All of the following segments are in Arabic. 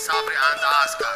صبري عند عسكر.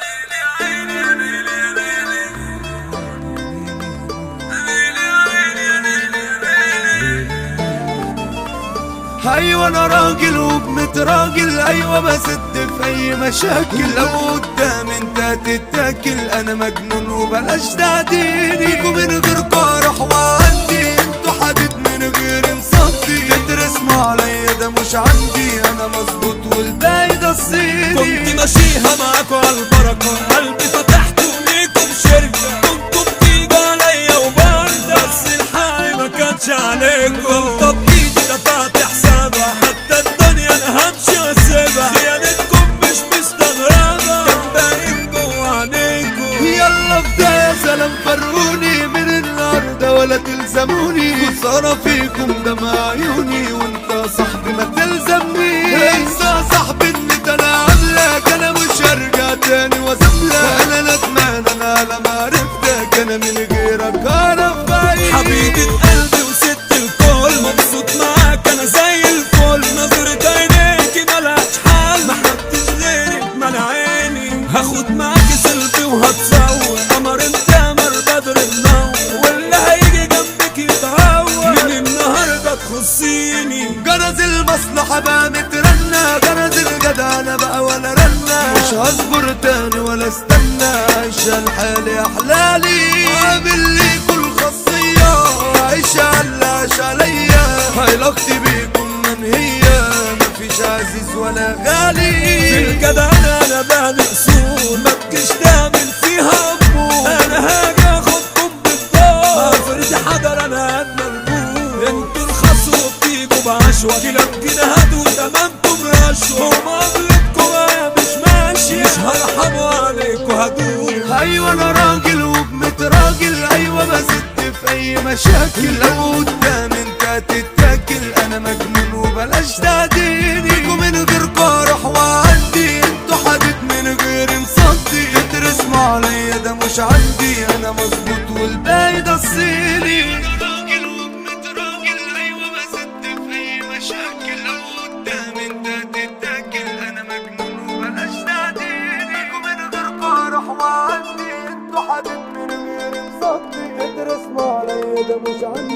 ايوه انا راجل وبمتراجل، ايوه بسد في اي مشاكل. لو قدام انت تتاكل، انا مجنون وبلاش تعديني. فيكوا من غير قارح وعندي، انتوا حديد من غير مصدي. تترسموا عليا ده مش عندي، انا مظبوط والباقي ده الصيني. كنت ماشيها معاكوا عالبركة، قلبي فتحته ليكم شركة. كنتوا بتيجوا عليا وبرضه، بس الحق ما كانش عليكم. طب ايدي دفعت حسابها، حتى الدنيا انا همشي واسيبها. خيانتكم مش مستغربة، كان باين جوا عينيكم. يلا بداية يا سلام، فرقوني من النهاردة ولا تلزموني. خسارة فيكم دمع عيوني، وانت يا صاحبي ما تلزمنيش. انسى يا صاحبي ان انا عاملك، انا مش هرجع تاني واساملك. انا ندمان انا لما عرفتك، انا من غيرك اعرف بعيش. حبيبة قلبي وست الكل، مبسوط معاك انا زي الفل. نظرة عينيكي ملهاش حل، محدش غيرك مال عيني. هاخد معاكي سيلفي وهتصور، قمر انت قمر بدر النور. واللي هيجي جنبك يتعور، من النهارده تخصيني. جرز المصلحة بقى مترنة، جرز الجدع انا بقى ولا رنة. مش هصبر تاني ولا استنى، عيشة لحالي احلالي. عامل لي كل خاصية، عيشة على عاش عليا. علاقتي بيكم منهية، مفيش عزيز ولا غالي. في الجدع انا باني اصول، ما تجيش تعمل فيها امور. انا هاجي اخدكم بالدار، افرض حضر انا قد ملبوس. انتوا الخصوا وبتيجوا بعشوة، كلاب جنيهات وتمامكم رشوة. ومقابلتكم انا مش ماشي، مش هرحموا عليكوا هدول. ايوه انا راجل وبمتراجل، ايوه بسد في اي مشاكل. لو قدام انت تتاكل، انا مجنون وبلاش تعديني. فيكوا من غير قارح وعندي، انتوا حديد من غير مصدي. تترسموا عليا ده مش عندي، انا مظبوط والباقي ده الصيني. راجل وبمتراجل، ايوه بسد في اي مشاكل. لو قدام انت تتاكل، انا مجنون وبلاش تعديني. فيكوا من غير قارح وعندي، انتوا حديد من غير مصدي. تترسموا عليا ده مش عندي.